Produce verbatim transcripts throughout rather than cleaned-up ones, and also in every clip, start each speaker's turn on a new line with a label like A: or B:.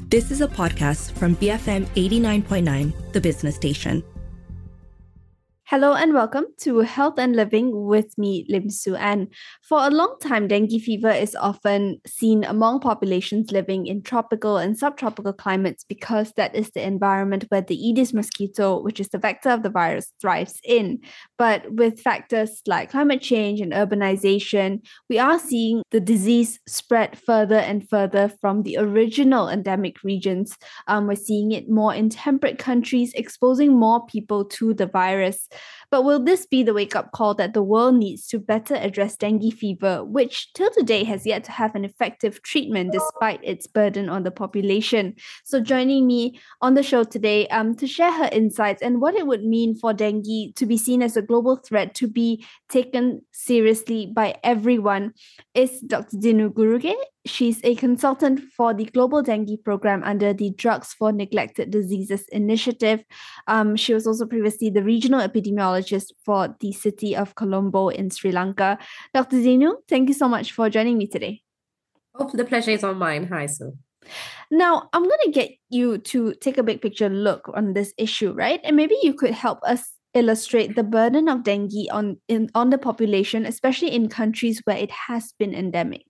A: This is a podcast from B F M eighty-nine point nine, the business station.
B: Hello and welcome to Health and Living with me, Lim Su An. For a long time, dengue fever is often seen among populations living in tropical and subtropical climates because that is the environment where the Aedes mosquito, which is the vector of the virus, thrives in. But with factors like climate change and urbanization, we are seeing the disease spread further and further from the original endemic regions. Um, we're seeing it more in temperate countries, exposing more people to the virus. But will this be the wake-up call that the world needs to better address dengue fever, which till today has yet to have an effective treatment despite its burden on the population? So joining me on the show today um, to share her insights and what it would mean for dengue to be seen as a global threat, to be taken seriously by everyone, is Doctor Dinu Guruge. She's a consultant for the Global Dengue Program under the Drugs for Neglected Diseases Initiative. Um, she was also previously the regional epidemiologist for the city of Colombo in Sri Lanka. Doctor Dinu, thank you so much for joining me today.
C: Oh, the pleasure is all mine. Hi, Sue.
B: Now, I'm going to get you to take a big picture look on this issue, right? And maybe you could help us illustrate the burden of dengue on, in, on the population, especially in countries where it has been endemic.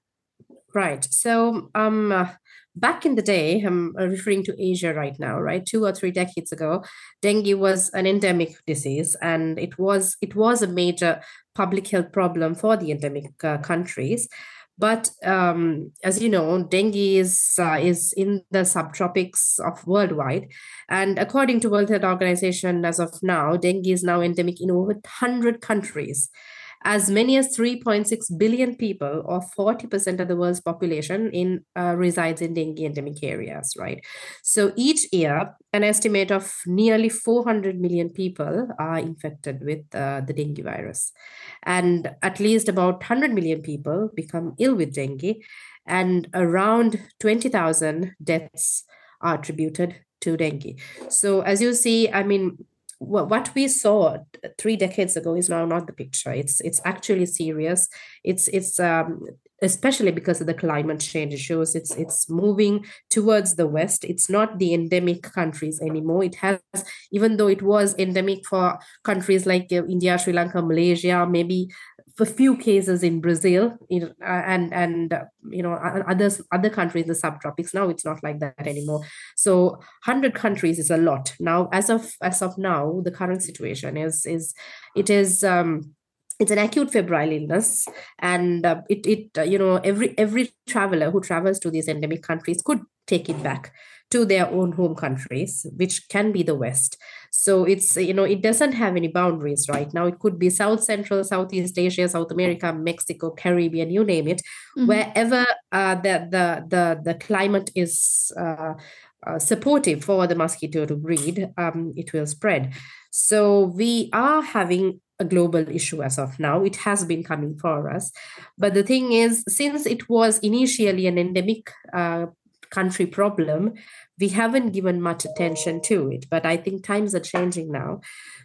C: Right. So um, uh, back in the day, I'm referring to Asia right now, right? Two or three decades ago, dengue was an endemic disease, and it was it was a major public health problem for the endemic uh, countries. But um, as you know, dengue is uh, is in the subtropics of worldwide, and according to World Health Organization, as of now, dengue is now endemic in over one hundred countries. As many as three point six billion people, or forty percent of the world's population, in uh, resides in dengue endemic areas, right? So each year, an estimate of nearly four hundred million people are infected with uh, the dengue virus. And at least about one hundred million people become ill with dengue, and around twenty thousand deaths are attributed to dengue. So as you see, I mean, what we saw three decades ago is now not the picture. It's it's actually serious. It's it's um, especially because of the climate change issues. It's it's moving towards the west. It's not the endemic countries anymore. It has, even though it was endemic for countries like uh, India, Sri Lanka, Malaysia, maybe a few cases in Brazil, you know, and and uh, you know others other countries in the subtropics. Now it's not like that anymore. So one hundred countries is a lot. Now, as of as of now, the current situation is is it is. Um, It's an acute febrile illness, and uh, it it uh, you know every every traveler who travels to these endemic countries could take it back to their own home countries, which can be the West. So it's you know it doesn't have any boundaries right now. It could be South Central, Southeast Asia, South America, Mexico, Caribbean, you name it, mm-hmm. wherever uh, the the the the climate is uh, uh, supportive for the mosquito to breed, um, it will spread. So we are having a global issue as of now. It has been coming for us. But the thing is, since it was initially an endemic uh, country problem, we haven't given much attention to it. But I think times are changing now.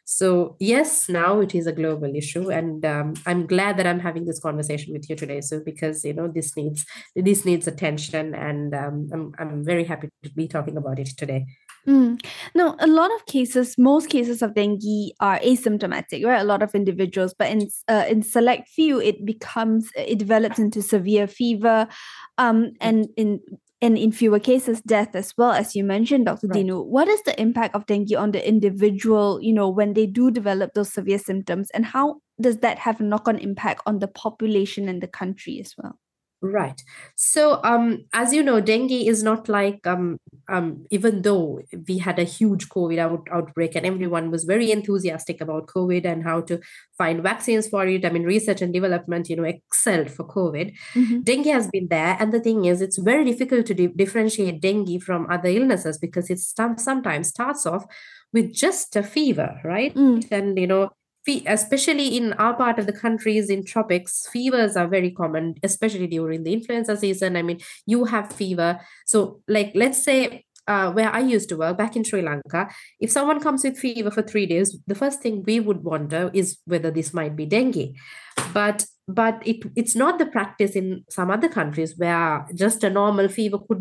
C: So yes, now it is a global issue. And um, I'm glad that I'm having this conversation with you today. So because, you know, this needs this needs attention. And um, I'm, I'm very happy to be talking about it today.
B: Mm. No, a lot of cases, most cases of dengue are asymptomatic, right? A lot of individuals, but in uh, in select few, it becomes it develops into severe fever, um, and in and in fewer cases, death as well, as you mentioned, Doctor Right. Dinu. What is the impact of dengue on the individual? You know, when they do develop those severe symptoms, and how does that have a knock-on impact on the population and the country as well?
C: Right. So, um, as you know, dengue is not like, um, um, even though we had a huge COVID out, outbreak and everyone was very enthusiastic about COVID and how to find vaccines for it. I mean, research and development, you know, excelled for COVID. Mm-hmm. Dengue has been there. And the thing is, it's very difficult to di- differentiate dengue from other illnesses because it st- sometimes starts off with just a fever, right? Mm. And, you know, especially in our part of the countries in tropics, fevers are very common, especially during the influenza season. I mean, you have fever. So like, let's say uh, where I used to work back in Sri Lanka, if someone comes with fever for three days, the first thing we would wonder is whether this might be dengue. But but it it's not the practice in some other countries where just a normal fever could be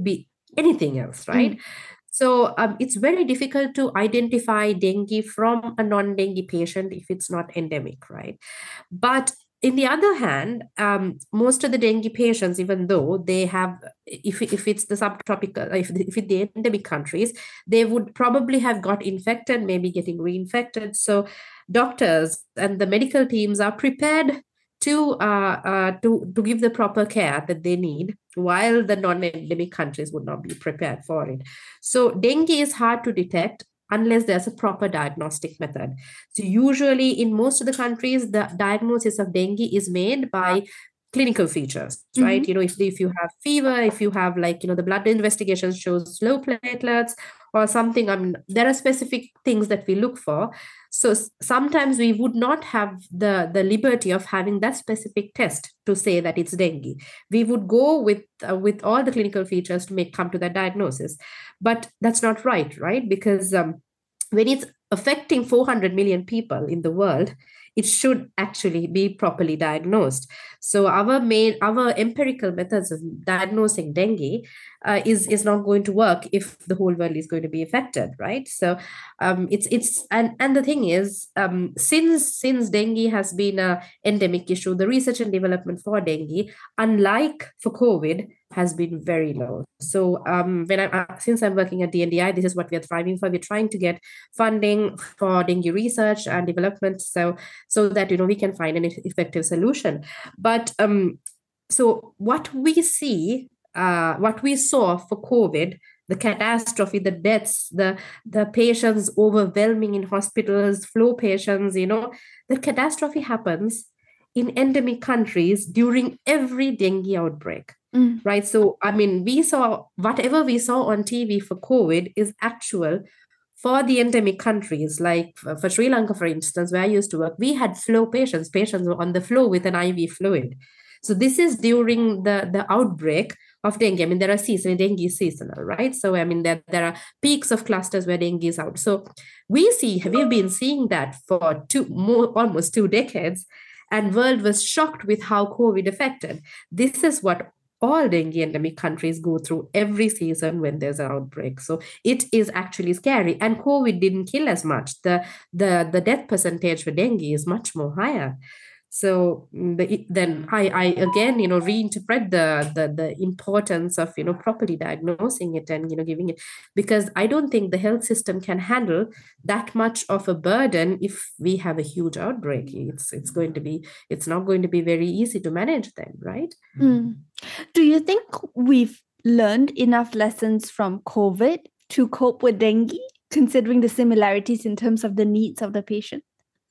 C: anything else, right?
B: Mm.
C: So um, it's very difficult to identify dengue from a non-dengue patient if it's not endemic, right? But in the other hand, um, most of the dengue patients, even though they have, if, if it's the subtropical, if, if it's the endemic countries, they would probably have got infected, maybe getting reinfected. So doctors and the medical teams are prepared to uh, uh, to to give the proper care that they need, while the non-endemic countries would not be prepared for it. So dengue is hard to detect unless there's a proper diagnostic method. So usually in most of the countries, the diagnosis of dengue is made by clinical features, right?
B: Mm-hmm.
C: You know, if, if you have fever, if you have like, you know, the blood investigation shows low platelets or something, I mean, there are specific things that we look for. So sometimes we would not have the, the liberty of having that specific test to say that it's dengue. We would go with uh, with all the clinical features to make come to that diagnosis. But that's not right, right? Because um, when it's affecting four hundred million people in the world, it should actually be properly diagnosed. So our main, our empirical methods of diagnosing dengue uh, is is not going to work if the whole world is going to be affected, right? So um, it's it's and and the thing is, um, since since dengue has been a endemic issue, the research and development for dengue, unlike for COVID, has been very low. So um, when I uh, since I'm working at D N D I, this is what we are thriving for. We're trying to get funding for dengue research and development, so so that you know we can find an effective solution. But um, so what we see, uh, what we saw for COVID, the catastrophe, the deaths, the the patients overwhelming in hospitals, flow patients, you know, the catastrophe happens in endemic countries during every dengue outbreak.
B: Mm.
C: Right. So, I mean, we saw whatever we saw on T V for COVID is actual for the endemic countries. Like for Sri Lanka, for instance, where I used to work, we had flow patients, patients were on the floor with an I V fluid. So this is during the, the outbreak of dengue. I mean, there are seasonal, dengue is seasonal, right? So, I mean, there, there are peaks of clusters where dengue is out. So we see, we've been seeing that for two, more, almost two decades, and world was shocked with how COVID affected. This is what all dengue endemic countries go through every season when there's an outbreak. So it is actually scary. And COVID didn't kill as much. The, the, the death percentage for dengue is much more higher. So the, then I, I again, you know, reinterpret the, the the importance of, you know, properly diagnosing it and, you know, giving it, because I don't think the health system can handle that much of a burden if we have a huge outbreak. It's it's going to be, it's not going to be very easy to manage then, right?
B: Mm. Do you think we've learned enough lessons from COVID to cope with dengue, considering the similarities in terms of the needs of the patient?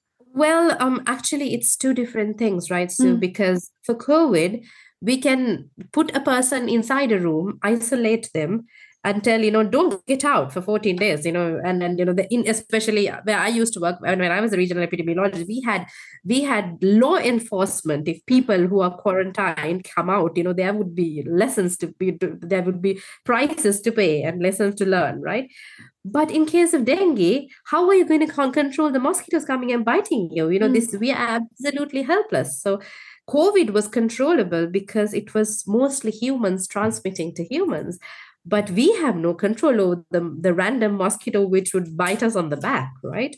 C: Well, um, actually, it's two different things, right? So,
B: Mm.
C: because for COVID, we can put a person inside a room, isolate them, and tell, you know, don't get out for fourteen days, you know, and then, you know, the in especially where I used to work, and when I was a regional epidemiologist, we had we had law enforcement. If people who are quarantined come out, you know, there would be lessons to be, there would be prices to pay and lessons to learn, right? But in case of dengue, how are you going to con- control the mosquitoes coming and biting you? You know,
B: Mm.
C: this, we are absolutely helpless. So COVID was controllable because it was mostly humans transmitting to humans. But we have no control over the, the random mosquito which would bite us on the back, right?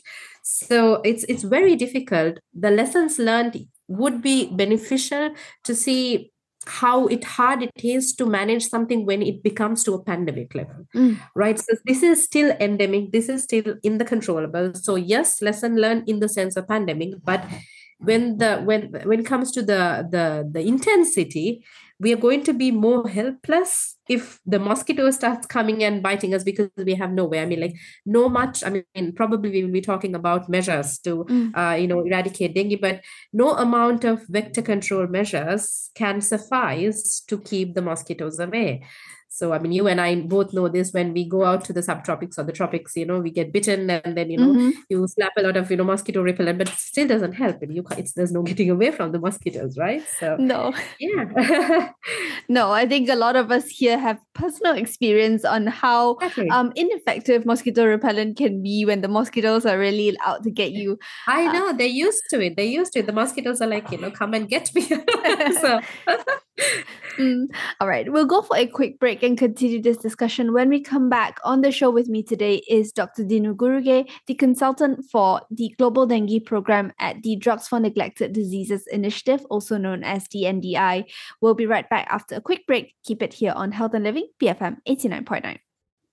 C: So it's it's very difficult. The lessons learned would be beneficial to see how it hard it is to manage something when it becomes to a pandemic level.
B: Mm.
C: Right. So this is still endemic. This is still in the controllable. So yes, lesson learned in the sense of pandemic, but when the when when it comes to the the the intensity, we are going to be more helpless if the mosquito starts coming and biting us, because we have no way. I mean, like, no much. I mean, probably we will be talking about measures to
B: Mm.
C: uh, you know, eradicate dengue, but no amount of vector control measures can suffice to keep the mosquitoes away. So, I mean, you and I both know this. When we go out to the subtropics or the tropics, you know, we get bitten, and then, you know,
B: Mhm.
C: you slap a lot of, you know, mosquito repellent, but it still doesn't help. And you, ca- it's, there's no getting away from the mosquitoes, right? So,
B: No,
C: yeah.
B: no, I think a lot of us here have personal experience on how
C: Exactly.
B: um, ineffective mosquito repellent can be when the mosquitoes are really out to get you.
C: I
B: Uh,
C: know, they're used to it. They're used to it. The mosquitoes are like, you know, come and get me. So,
B: Mm, all right, we'll go for a quick break and continue this discussion. When we come back, on the show with me today is Doctor Dinu Guruge, the consultant for the Global Dengue Program at the Drugs for Neglected Diseases Initiative, also known as the N D I. We'll be right back after a quick break. Keep it here on Health and Living, B F M eighty-nine point nine.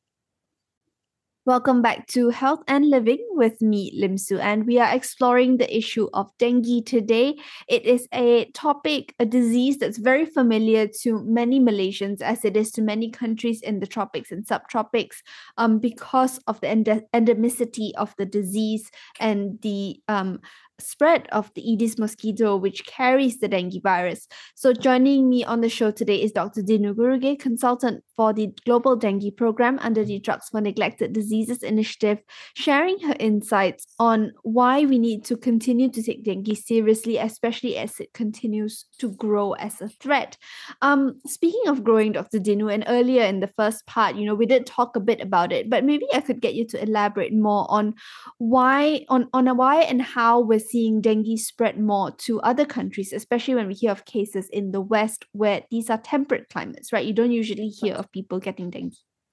B: Welcome back to Health and Living with me, Lim Su, and we are exploring the issue of dengue today. It is a topic, a disease that's very familiar to many Malaysians, as it is to many countries in the tropics and subtropics, um, because of the end- endemicity of the disease and the um, spread of the Aedes mosquito, which carries the dengue virus. So joining me on the show today is Doctor Dinu Guruge, consultant for the Global Dengue Program under the Drugs for Neglected Diseases Initiative, sharing her insights on why we need to continue to take dengue seriously, especially as it continues to grow as a threat. Um, speaking of growing, Doctor Dinu, and earlier in the first part, you know, we did talk a bit about it, but maybe I could get you to elaborate more on why, on, on a why and how we're seeing dengue spread more to other countries, especially when we hear of cases in the West where these are temperate climates, right? You don't usually hear of people getting dengue.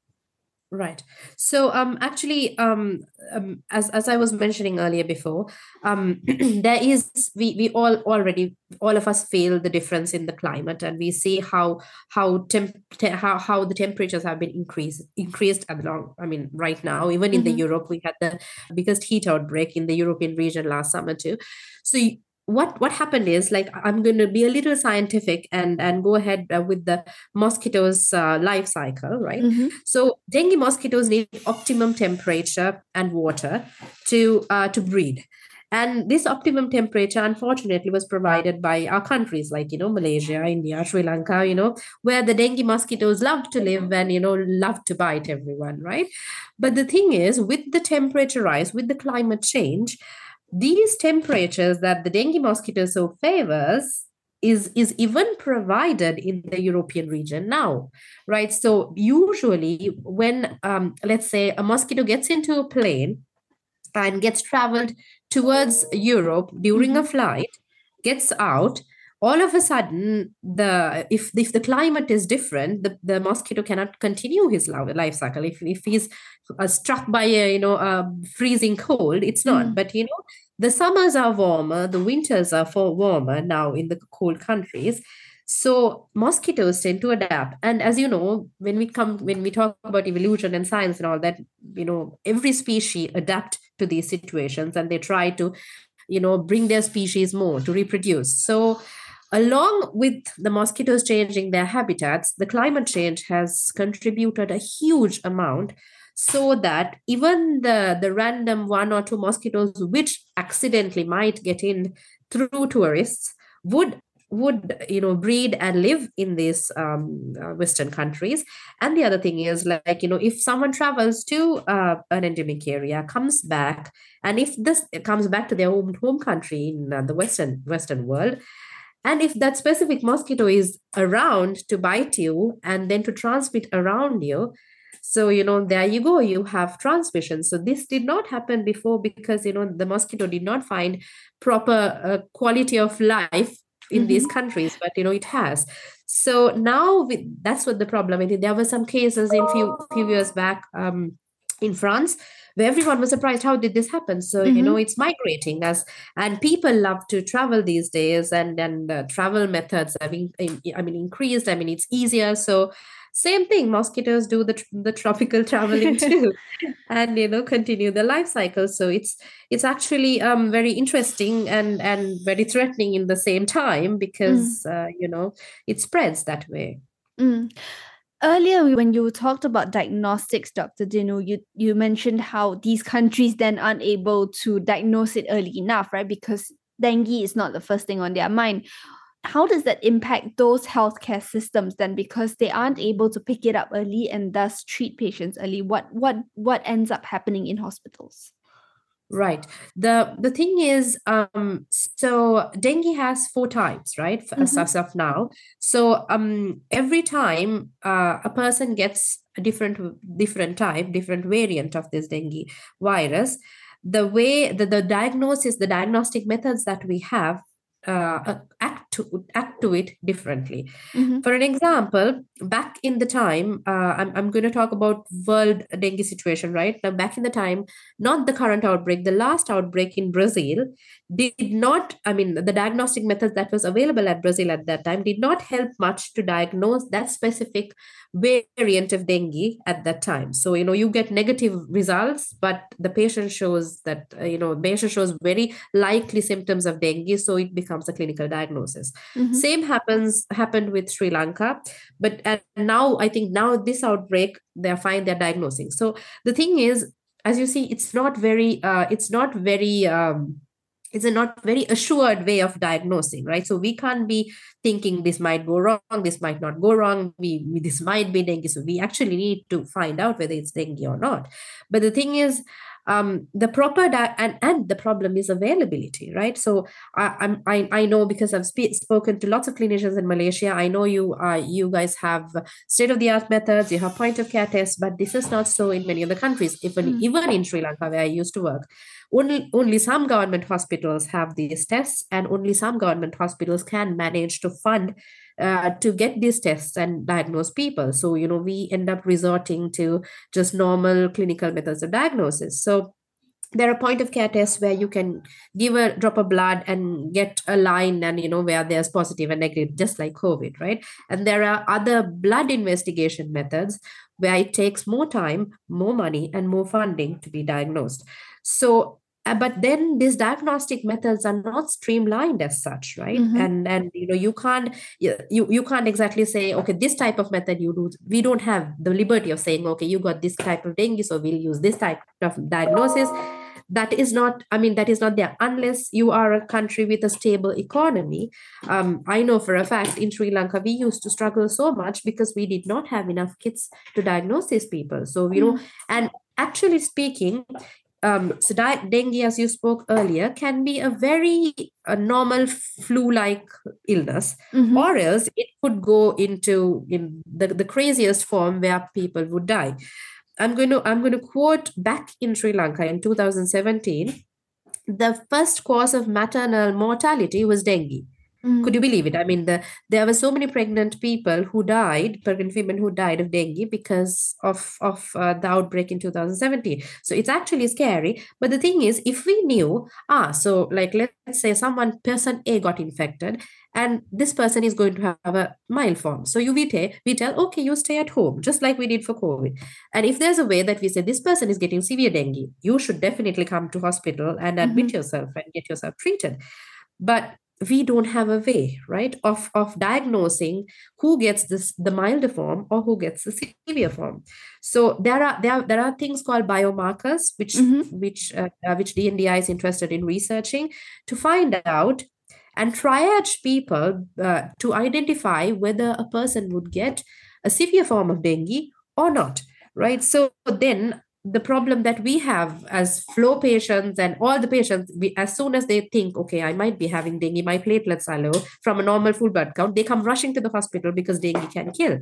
C: Right. So um actually um, um as as I was mentioning earlier before, um there is we we all already all of us feel the difference in the climate, and we see how how temp te- how how the temperatures have been increased increased along. I mean, right now, even in the
B: Mhm.
C: Europe, we had the biggest heat outbreak in the European region last summer too. So y- what what happened is, like, I'm going to be a little scientific and and go ahead uh, with the mosquitoes uh, life cycle, right?
B: Mhm.
C: So dengue mosquitoes need optimum temperature and water to uh, to breed. And this optimum temperature, unfortunately, was provided by our countries like, you know, Malaysia, India, Sri Lanka, you know, where the dengue mosquitoes love to live and, you know, love to bite everyone, right? But the thing is, with the temperature rise, with the climate change, these temperatures that the dengue mosquito so favors is is even provided in the European region now, right? So usually when um, let's say a mosquito gets into a plane and gets traveled towards Europe during a
B: Mhm.
C: flight, gets out, all of a sudden, the if if the climate is different, the, the mosquito cannot continue his life life cycle. If if he's uh, struck by a, you know, a freezing cold, it's not.
B: Mm.
C: But you know, the summers are warmer, the winters are for warmer now in the cold countries. So mosquitoes tend to adapt. And as you know, when we come when we talk about evolution and science and all that, you know, every species adapt to these situations, and they try to, you know, bring their species more to reproduce. So along with the mosquitoes changing their habitats, the climate change has contributed a huge amount, so that even the the random one or two mosquitoes which accidentally might get in through tourists would would you know breed and live in these um, uh, western countries. And the other thing is, like, you know, if someone travels to uh, an endemic area, comes back, and if this comes back to their home home country in uh, the western western world, and if that specific mosquito is around to bite you and then to transmit around you, so, you know, there you go, you have transmission. So this did not happen before, because, you know, the mosquito did not find proper uh, quality of life in these
B: Mhm.
C: countries, but, you know, it has. So now with, that's what the problem is. There were some cases in few few years back um, in France, where everyone was surprised, how did this happen? So, you know,
B: Mhm.
C: it's migrating as, and people love to travel these days, and and uh, travel methods have been, I mean, increased. I mean, it's easier. So same thing, mosquitoes do the tr- the tropical traveling too, and, you know, continue the life cycle. So it's it's actually um very interesting and and very threatening in the same time,
B: Mm.
C: because uh, you know, it spreads that way.
B: Mm. Earlier, we- when you talked about diagnostics, Doctor Dinu, you, you mentioned how these countries then aren't able to diagnose it early enough, right? Because dengue is not the first thing on their mind. How does that impact those healthcare systems then? Because they aren't able to pick it up early and thus treat patients early. What what what ends up happening in hospitals?
C: Right. The the thing is, um, so dengue has four types, right? f- As,
B: Mm-hmm.
C: as of now. So um, every time uh, a person gets a different different type, different variant of this dengue virus, the way the, the diagnosis, the diagnostic methods that we have uh, uh, act to act to it differently.
B: Mm-hmm.
C: For an example, back in the time, uh, I'm, I'm going to talk about world dengue situation, right? Now, back in the time, not the current outbreak, the last outbreak in Brazil did not, I mean, the diagnostic methods that was available at Brazil at that time did not help much to diagnose that specific variant of dengue at that time. So, you know, you get negative results, but the patient shows that, uh, you know, patient shows very likely symptoms of dengue. So it becomes a clinical diagnosis.
B: Mm-hmm.
C: Same happens, happened with Sri Lanka. But and now, I think now this outbreak, they're fine, they're diagnosing. So the thing is, as you see, it's not very, uh, it's not very, um, it's a not very assured way of diagnosing, right? So we can't be thinking this might go wrong, this might not go wrong, we, we this might be dengue. So we actually need to find out whether it's dengue or not. But the thing is, um, the proper di- and and the problem is availability, right? So I I'm, I I know because I've spe- spoken to lots of clinicians in Malaysia. I know you uh, you guys have state of the art methods, you have point of care tests, but this is not so in many other countries. Even
B: Mm.
C: even in Sri Lanka, where I used to work, only only some government hospitals have these tests, and only some government hospitals can manage to fund uh, to get these tests and diagnose people. So, you know, we end up resorting to just normal clinical methods of diagnosis. So there are point of care tests where you can give a drop of blood and get a line, and, you know, where there's positive and negative, just like COVID, right? And there are other blood investigation methods where it takes more time, more money, and more funding to be diagnosed. So uh, but then these diagnostic methods are not streamlined as such, right?
B: Mm-hmm.
C: And and you know, you can't you, you can't exactly say, okay, this type of method you do. We don't have the liberty of saying, okay, you got this type of dengue, so we'll use this type of diagnosis. That is not, I mean, that is not there unless you are a country with a stable economy. Um, I know for a fact in Sri Lanka, we used to struggle so much because we did not have enough kits to diagnose these people. So, you know, and actually speaking, um, so di- dengue, as you spoke earlier, can be a very a normal flu-like illness,
B: Mm-hmm.
C: or else it could go into in the, the craziest form where people would die. I'm going to I'm going to quote back in Sri Lanka in two thousand seventeen, the first cause of maternal mortality was dengue.
B: Mm.
C: Could you believe it? I mean, the, there were so many pregnant people who died, pregnant women who died of dengue because of, of uh, the outbreak in two thousand seventeen. So it's actually scary. But the thing is, if we knew, ah, so like let's say someone, person A got infected, and this person is going to have a mild form. So you we, t- we tell, okay, you stay at home, just like we did for COVID. And if there's a way that we say this person is getting severe dengue, you should definitely come to hospital and admit
B: Mm-hmm.
C: yourself and get yourself treated. But we don't have a way, right, of, of diagnosing who gets this the milder form or who gets the severe form. So there are there are, there are things called biomarkers, which
B: Mm-hmm.
C: which uh, uh, which D N D I is interested in researching to find out and triage people uh, to identify whether a person would get a severe form of dengue or not, right? So then the problem that we have as flow patients and all the patients, we, as soon as they think, okay, I might be having dengue, my platelets are low from a normal full blood count, they come rushing to the hospital because dengue can kill.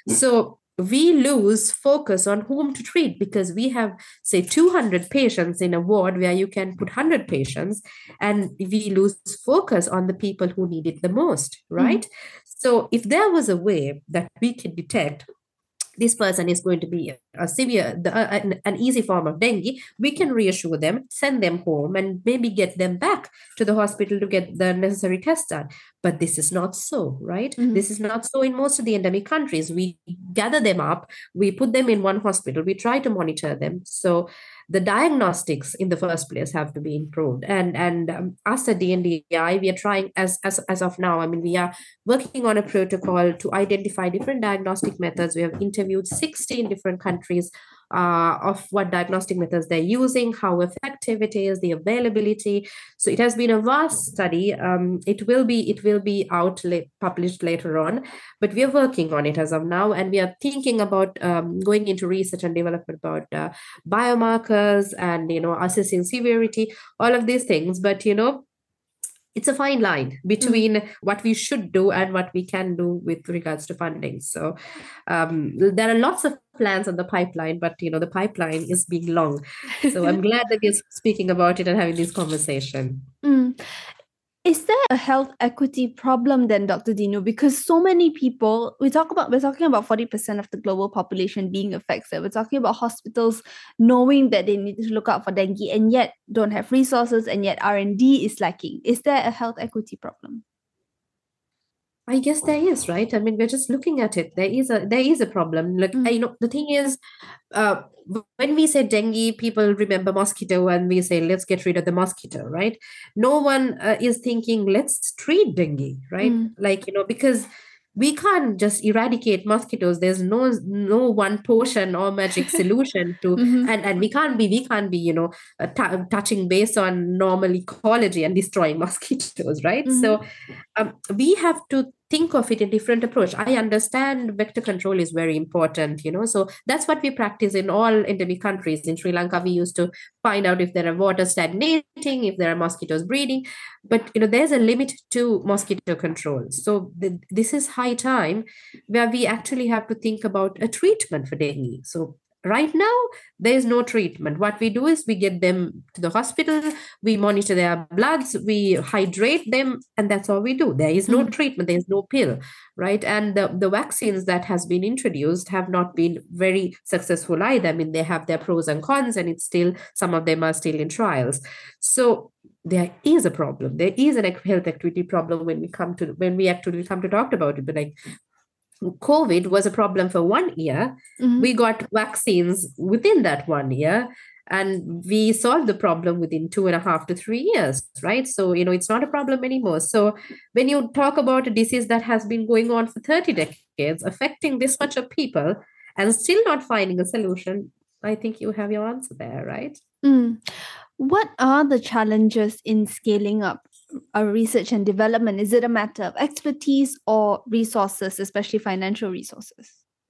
C: So we lose focus on whom to treat because we have, say, two hundred patients in a ward where you can put one hundred patients, and we lose focus on the people who need it the most, right? Mm-hmm. So if there was a way that we can detect this person is going to be a severe, the, uh, an, an easy form of dengue, we can reassure them, send them home, and maybe get them back to the hospital to get the necessary tests done. But this is not so, right? Mm-hmm. This is not so in most of the endemic countries. We gather them up, we put them in one hospital, we try to monitor them. So the diagnostics in the first place have to be improved. And and um, us at D N D I, we are trying as, as as of now, I mean, we are working on a protocol to identify different diagnostic methods. We have interviewed sixteen different countries uh, of what diagnostic methods they're using, how effective it is, the availability. So it has been a vast study. Um, it will be it will be out la- published later on, but we are working on it as of now, and we are thinking about um, going into research and development about uh, biomarkers and, you know, assessing severity, all of these things. But, you know, it's a fine line between mm. what we should do and what we can do with regards to funding. So um, there are lots of plans on the pipeline, but, you know, the pipeline is being long. So I'm glad that we're speaking about it and having this conversation.
B: Mm. Is there a health equity problem then, Doctor Dinu? Because so many people, we talk about, we're talking about forty percent of the global population being affected. We're talking about hospitals knowing that they need to look out for dengue and yet don't have resources, and yet R and D is lacking. Is there a health equity problem?
C: I guess there is, right? I mean, we're just looking at it. There is a there is a problem. Like,
B: Mm.
C: you know, the thing is, uh, when we say dengue, people remember mosquito, and we say let's get rid of the mosquito, right? No one uh, is thinking let's treat dengue, right?
B: Mm.
C: Like, you know, because we can't just eradicate mosquitoes. There's no no one potion or magic solution to,
B: Mhm.
C: and and we can't be we can't be you know uh, t- touching base on normal ecology and destroying mosquitoes, right?
B: Mhm.
C: So um, we have to think of it in different approach. I understand vector control is very important, you know, so that's what we practice in all endemic countries. In Sri Lanka, we used to find out if there are water stagnating, if there are mosquitoes breeding, but you know, there's a limit to mosquito control. So the, this is high time where we actually have to think about a treatment for dengue. So right now, there is no treatment. What we do is we get them to the hospital, we monitor their bloods, we hydrate them, and that's all we do. There is no
B: Mm.
C: treatment, there is no pill, right? And the, the vaccines that has been introduced have not been very successful either. I mean, they have their pros and cons, and it's still, some of them are still in trials. So there is a problem. There is an health equity problem when we come to when we actually come to talk about it. But like, COVID was a problem for one year.
B: Mhm.
C: We got vaccines within that one year, and we solved the problem within two and a half to three years, right? So, you know, it's not a problem anymore. So, when you talk about a disease that has been going on for thirty decades, affecting this much of people, and still not finding a solution, I think you have your answer there, right?
B: Mm. What are the challenges in scaling up uh, research and development? Is it a matter of expertise or resources, especially financial resources?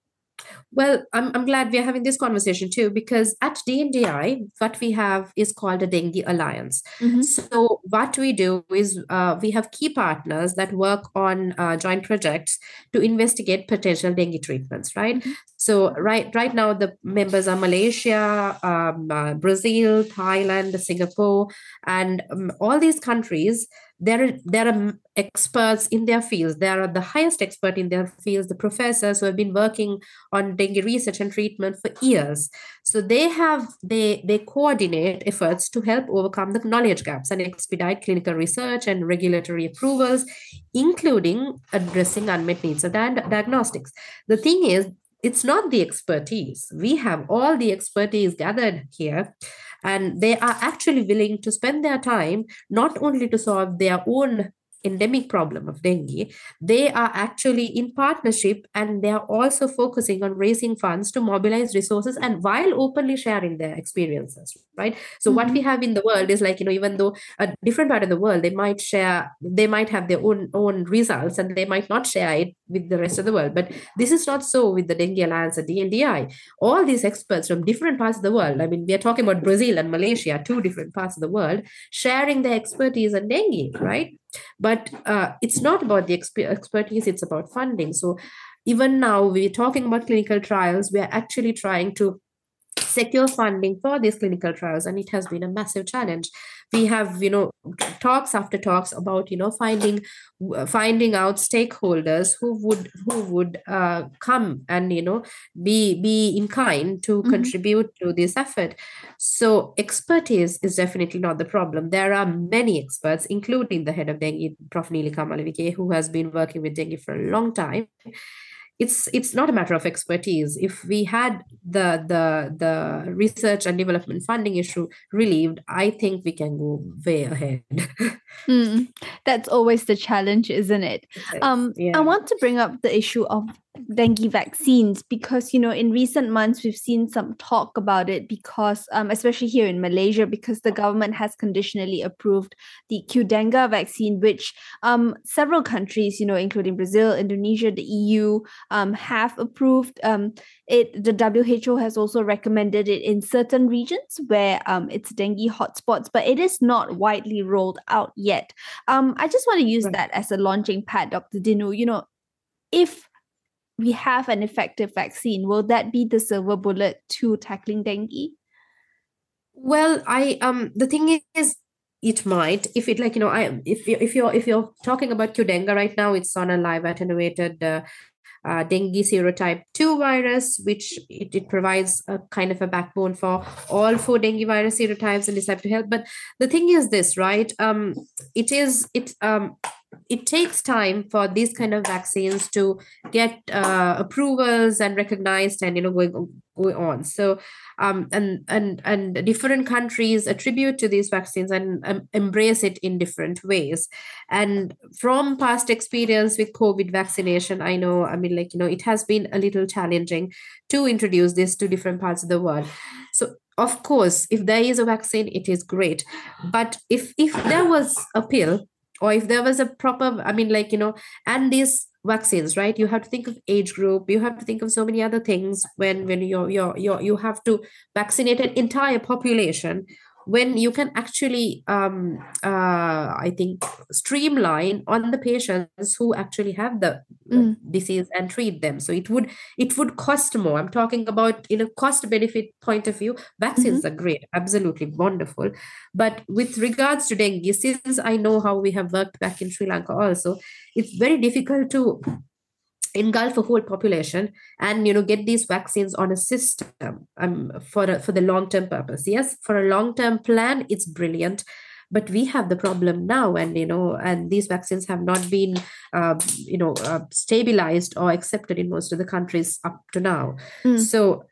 C: Well, I'm, I'm glad we're having this conversation too, because at D N D I, what we have is called a Dengue Alliance.
B: Mhm.
C: So, what we do is uh, we have key partners that work on uh, joint projects to investigate potential dengue treatments, right?
B: Mhm.
C: So, right, right now, the members are Malaysia, um, uh, Brazil, Thailand, Singapore, and um, all these countries. There are, there are experts in their fields. There are the highest expert in their fields, the professors who have been working on dengue research and treatment for years. So they have they they coordinate efforts to help overcome the knowledge gaps and expedite clinical research and regulatory approvals, including addressing unmet needs of di- diagnostics. The thing is, it's not the expertise. We have all the expertise gathered here, and they are actually willing to spend their time not only to solve their own endemic problem of dengue. They are actually in partnership, and they are also focusing on raising funds to mobilize resources, and while openly sharing their experiences, right? So mm-hmm. what we have in the world is like, you know, even though a different part of the world, they might share, they might have their own own results, and they might not share it with the rest of the world. But this is not so with the Dengue Alliance at D N D I. All these experts from different parts of the world, I mean, we are talking about Brazil and Malaysia, two different parts of the world, sharing their expertise on dengue, right? But uh, it's not about the exp- expertise, it's about funding. So even now, we're talking about clinical trials, we're actually trying to secure funding for these clinical trials, and it has been a massive challenge. We have, you know, talks after talks about, you know, finding finding out stakeholders who would who would uh, come and, you know, be be in kind to mm-hmm. contribute to this effort. So expertise is definitely not the problem. There are many experts, including the head of dengue, Professor Nilika Malavike, who has been working with dengue for a long time. It's it's not a matter of expertise. If we had the the the research and development funding issue relieved, I think we can go way ahead.
B: mm, that's always the challenge, isn't it? Um,
C: yeah.
B: I want to bring up the issue of dengue vaccines because, you know, in recent months we've seen some talk about it because, um, especially here in Malaysia, because the government has conditionally approved the Qdenga vaccine, which um, several countries, you know, including Brazil, Indonesia, the E U, um, have approved. Um, it the W H O has also recommended it in certain regions where um, it's dengue hotspots, but it is not widely rolled out yet. Um, I just want to use right. that as a launching pad, Doctor Dinu. You know, if we have an effective vaccine, will that be the silver bullet to tackling dengue?
C: Well, I um the thing is, it might, if it like, you know, I if you if you're if you're talking about Qdenga right now, it's on a live attenuated uh, uh, dengue serotype two virus, which it, it provides a kind of a backbone for all four dengue virus serotypes and decide to help. But the thing is this, right? Um, it is it um it takes time for these kind of vaccines to get uh, approvals and recognized and you know going going on. So um and and and different countries attribute to these vaccines and um, embrace it in different ways. And from past experience with COVID vaccination, I know, I mean, like, you know, it has been a little challenging to introduce this to different parts of the world. So of course, if there is a vaccine, it is great. But if if there was a pill, or if there was a proper, I mean, like, you know, and these vaccines, right? You have to think of age group, you have to think of so many other things when when you're you're, you're you have to vaccinate an entire population, when you can actually um uh I think streamline on the patients who actually have the
B: Mm.
C: disease and treat them. So it would it would cost more. I'm talking about in a cost benefit point of view, vaccines
B: Mhm.
C: are great, absolutely wonderful. But with regards to dengue, since I know how we have worked back in Sri Lanka also, it's very difficult to engulf a whole population and you know get these vaccines on a system um, for a, for the long term purpose. Yes, for a long term plan, it's brilliant, but we have the problem now, and you know and these vaccines have not been uh, you know uh, stabilized or accepted in most of the countries up to now.
B: Mm.
C: So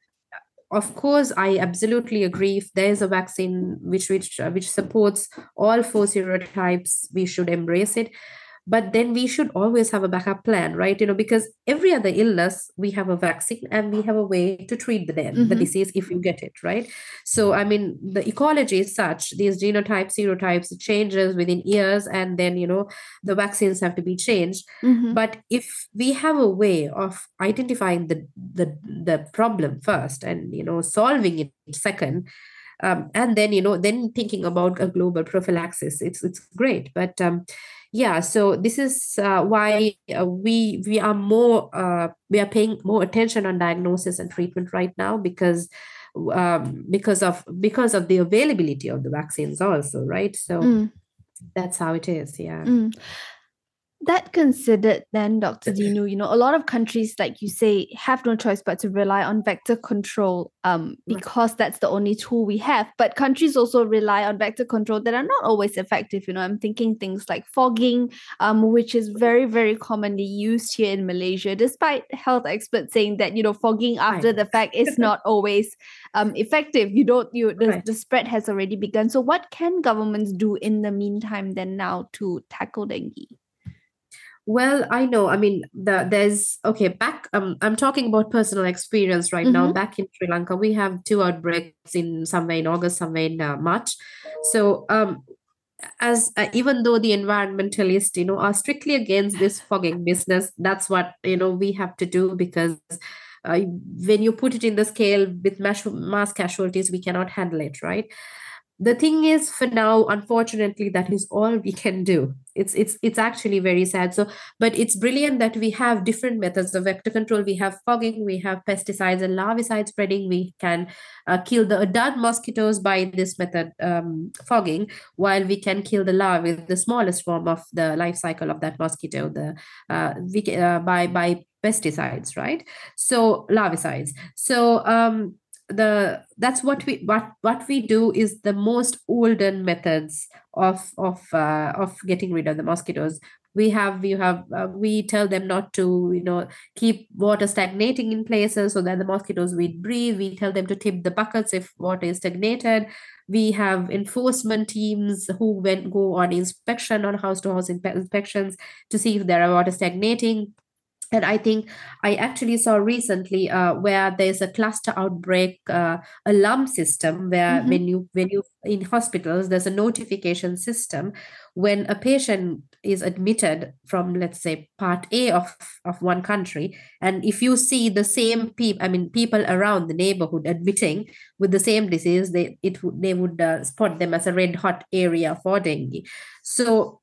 C: of course, I absolutely agree. If there is a vaccine which which uh, which supports all four serotypes, we should embrace it. But then we should always have a backup plan, right? You know, because every other illness we have a vaccine and we have a way to treat the the
B: Mhm.
C: disease if you get it, right? So I mean, the ecology is such, these genotypes, serotypes, it changes within years, and then you know the vaccines have to be changed.
B: Mhm.
C: But if we have a way of identifying the the the problem first and you know solving it second, um, and then you know then thinking about a global prophylaxis, it's it's great. But um, yeah, so this is uh, why uh, we we are more uh, we are paying more attention on diagnosis and treatment right now, because um, because of because of the availability of the vaccines also, right? So
B: Mm.
C: that's how it is. Yeah.
B: Mm. That considered, then, Doctor Dinu, you know, a lot of countries, like you say, have no choice but to rely on vector control um, because that's the only tool we have. But countries also rely on vector control that are not always effective. You know, I'm thinking things like fogging, um, which is very, very commonly used here in Malaysia, despite health experts saying that, you know, fogging after
C: Right.
B: the fact is not always um, effective. You don't, you the,
C: Right.
B: the spread has already begun. So what can governments do in the meantime then now to tackle dengue?
C: Well, I know. I mean, the there's okay. Back, um, I'm talking about personal experience right now.
B: Mm-hmm.
C: Back in Sri Lanka, we have two outbreaks in somewhere in August, somewhere in uh, March. So, um, as uh, even though the environmentalists, you know, are strictly against this fogging business, that's what you know we have to do, because uh, when you put it in the scale with mass mass casualties, we cannot handle it, right? The thing is, for now, unfortunately, that is all we can do. It's it's it's actually very sad. So, but it's brilliant that we have different methods of vector control. We have fogging, we have pesticides and larvicide spreading. We can uh, kill the adult mosquitoes by this method, um, fogging, while we can kill the larvae, the smallest form of the life cycle of that mosquito, the uh, we can, uh, by by pesticides, right? So larvicides. So um the that's what we what what we do is the most olden methods of of uh, of getting rid of the mosquitoes. We have we have uh, we tell them not to you know keep water stagnating in places so that the mosquitoes will breathe. We tell them to tip the buckets if water is stagnated. We have enforcement teams who went go on inspection, on house to house inspections, to see if there are water stagnating. And I think I actually saw recently uh, where there's a cluster outbreak uh, alarm system, where
B: Mm-hmm.
C: when you when you in hospitals, there's a notification system when a patient is admitted from, let's say, part A of of one country, and if you see the same people, I mean people around the neighborhood admitting with the same disease, they it would they would uh, spot them as a red hot area for dengue. So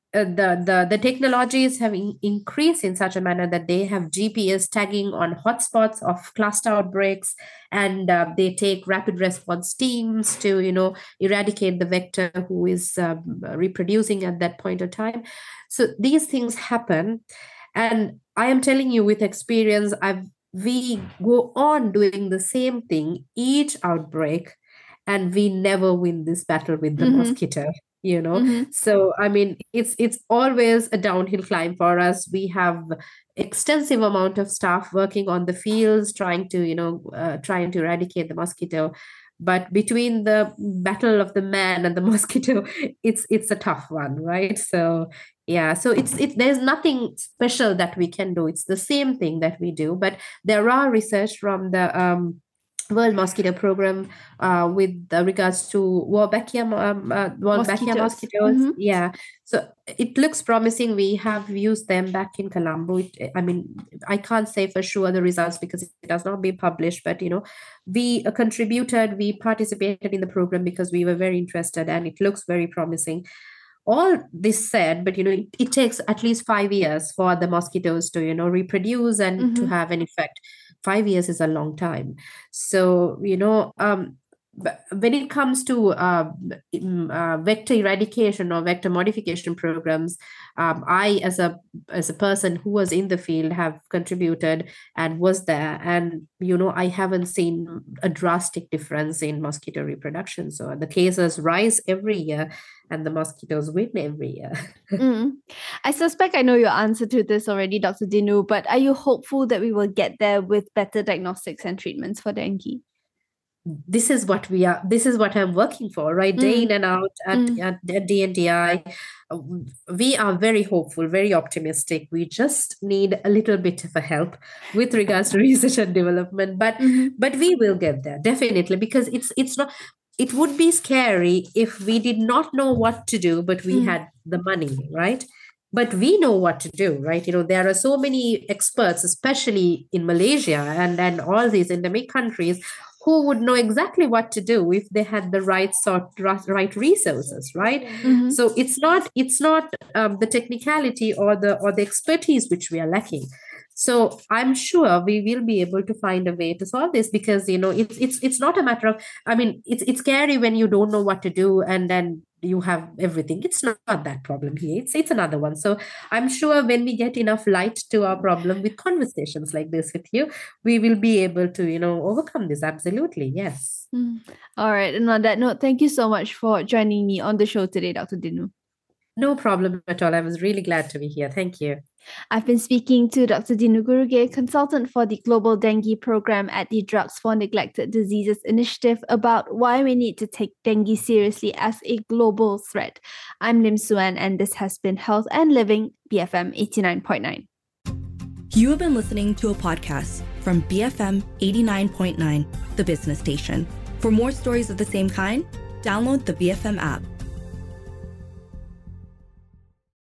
C: uh, the, the, the technologies have in- increased in such a manner that they have G P S tagging on hotspots of cluster outbreaks, and uh, they take rapid response teams to, you know, eradicate the vector who is um, reproducing at that point of time. So these things happen. And I am telling you with experience, I've we go on doing the same thing each outbreak, and we never win this battle with the
B: Mm-hmm.
C: mosquito, you know.
B: Mm-hmm.
C: So I mean, it's it's always a downhill climb for us. We have extensive amount of staff working on the fields trying to, you know, uh, trying to eradicate the mosquito, but between the battle of the man and the mosquito, it's it's a tough one, right? So yeah, so it's it there's nothing special that we can do. It's the same thing that we do, but there are research from the um, World Mosquito Program uh, with uh, regards to Wolbachia, um, uh, Wolbachia
B: Mosquitoes.
C: mosquitoes.
B: Mm-hmm.
C: Yeah, so it looks promising. We have used them back in Colombo. It, I mean, I can't say for sure the results because it has not been published, but you know, we uh, contributed, we participated in the program because we were very interested, and it looks very promising. All this said, but you know, it, it takes at least five years for the mosquitoes to, you know, reproduce and
B: Mm-hmm.
C: to have an effect. Five years is a long time. So, you know, um, but when it comes to uh, uh, vector eradication or vector modification programs, um, I, as a as a person who was in the field, have contributed and was there, and you know, I haven't seen a drastic difference in mosquito reproduction. So the cases rise every year, and the mosquitoes win every year.
B: Mm. I suspect I know your answer to this already, Doctor Dinu, but are you hopeful that we will get there with better diagnostics and treatments for dengue?
C: This is what we are, this is what I'm working for, right? Mm. Day in and out at,
B: Mm.
C: at, at D N D I. We are very hopeful, very optimistic. We just need a little bit of a help with regards to research and development, but
B: Mm-hmm.
C: but we will get there, definitely, because it's it's not, it would be scary if we did not know what to do, but we mm. had the money, right? But we know what to do, right? You know, there are so many experts, especially in Malaysia and, and all these endemic countries, who would know exactly what to do if they had the right sort, right resources, right? Mm-hmm. So it's not it's not um, the technicality or the or the expertise which we are lacking. So I'm sure we will be able to find a way to solve this, because you know, it's it's it's not a matter of, I mean, it's it's scary when you don't know what to do and then you have everything. It's not, not that problem here. It's it's another one. So I'm sure when we get enough light to our problem with conversations like this with you, we will be able to, you know, overcome this. Absolutely. Yes.
B: Mm. All right. And on that note, thank you so much for joining me on the show today, Doctor Dinu.
C: No problem at all. I was really glad to be here. Thank you.
B: I've been speaking to Doctor Dinu Guruge, consultant for the Global Dengue Program at the Drugs for Neglected Diseases Initiative, about why we need to take dengue seriously as a global threat. I'm Lim Suan, and this has been Health and Living, B F M eighty-nine point nine.
A: You have been listening to a podcast from B F M eighty-nine point nine, the business station. For more stories of the same kind, download the B F M app.